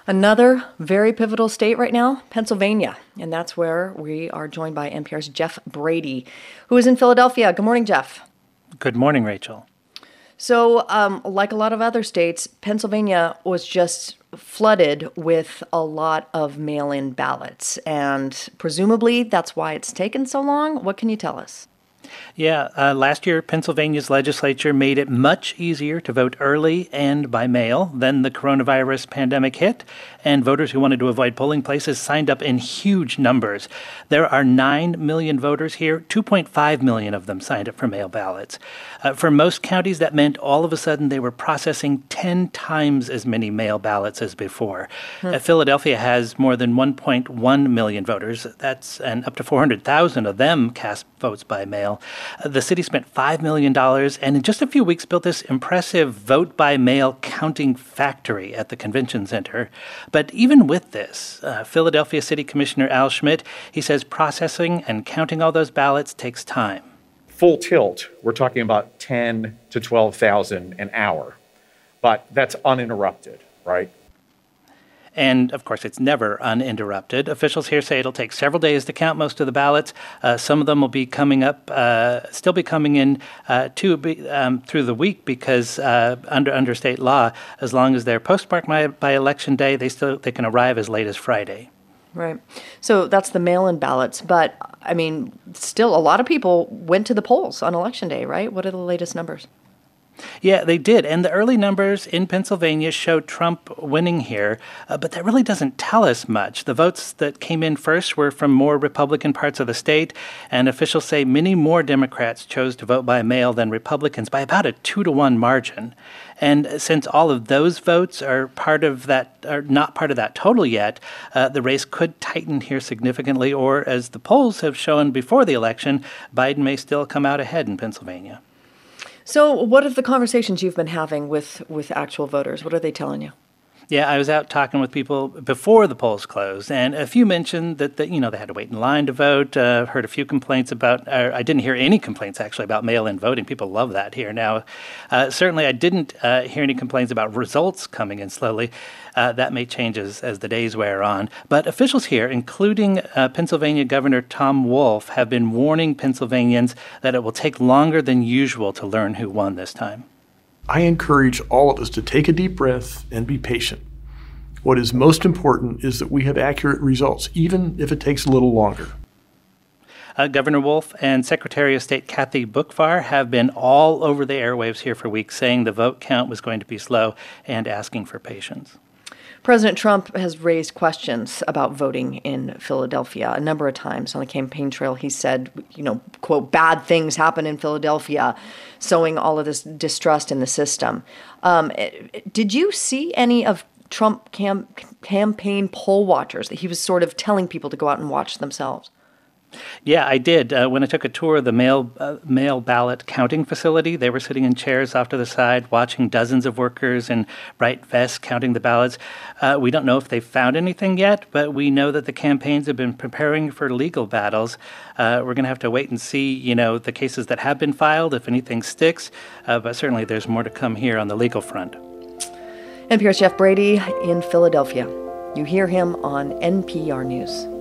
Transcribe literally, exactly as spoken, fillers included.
Another very pivotal state right now, Pennsylvania. And that's where we are joined by N P R's Jeff Brady, who is in Philadelphia. Good morning, Jeff. Good morning, Rachel. So, um, like a lot of other states, Pennsylvania was just flooded with a lot of mail-in ballots. And presumably that's why it's taken so long. What can you tell us? Yeah, uh, last year, Pennsylvania's legislature made it much easier to vote early and by mail. Then the coronavirus pandemic hit, and voters who wanted to avoid polling places signed up in huge numbers. There are nine million voters here. two point five million of them signed up for mail ballots. Uh, for most counties, that meant all of a sudden they were processing ten times as many mail ballots as before. Hmm. Uh, Philadelphia has more than one point one million voters. That's and up to four hundred thousand of them cast votes by mail. Uh, the city spent five million dollars and in just a few weeks built this impressive vote-by-mail counting factory at the convention center. But even with this, uh, Philadelphia City Commissioner Al Schmidt, he says processing and counting all those ballots takes time. Full tilt, we're talking about ten to twelve thousand an hour. But that's uninterrupted, right? And, of course, it's never uninterrupted. Officials here say it'll take several days to count most of the ballots. Uh, some of them will be coming up, uh, still be coming in uh, to be, um, through the week because uh, under under state law, as long as they're postmarked by, by Election Day, they still they can arrive as late as Friday. Right. So that's the mail-in ballots. But, I mean, still a lot of people went to the polls on Election Day, right? What are the latest numbers? Yeah, they did. And the early numbers in Pennsylvania showed Trump winning here, uh, but that really doesn't tell us much. The votes that came in first were from more Republican parts of the state, and officials say many more Democrats chose to vote by mail than Republicans by about a two to one margin. And since all of those votes are part of that, are not part of that total yet, uh, the race could tighten here significantly, or as the polls have shown before the election, Biden may still come out ahead in Pennsylvania. So what are the conversations you've been having with, with actual voters? What are they telling you? Yeah, I was out talking with people before the polls closed, and a few mentioned that, the, you know, they had to wait in line to vote. Uh, heard a few complaints about, uh, I didn't hear any complaints, actually, about mail-in voting. People love that here now. Uh, certainly, I didn't uh, hear any complaints about results coming in slowly. Uh, that may change as, as the days wear on. But officials here, including uh, Pennsylvania Governor Tom Wolf, have been warning Pennsylvanians that it will take longer than usual to learn who won this time. I encourage all of us to take a deep breath and be patient. What is most important is that we have accurate results, even if it takes a little longer. Uh, Governor Wolf and Secretary of State Kathy Boockvar have been all over the airwaves here for weeks, saying the vote count was going to be slow and asking for patience. President Trump has raised questions about voting in Philadelphia a number of times on the campaign trail. He said, you know, quote, bad things happen in Philadelphia, sowing all of this distrust in the system. Um, did you see any of Trump cam- campaign poll watchers that he was sort of telling people to go out and watch themselves? Yeah, I did. Uh, when I took a tour of the mail uh, mail ballot counting facility, they were sitting in chairs off to the side, watching dozens of workers in bright vests counting the ballots. Uh, we don't know if they've found anything yet, but we know that the campaigns have been preparing for legal battles. Uh, we're going to have to wait and see, you know, the cases that have been filed, if anything sticks. Uh, but certainly there's more to come here on the legal front. N P R's Jeff Brady in Philadelphia. You hear him on N P R News.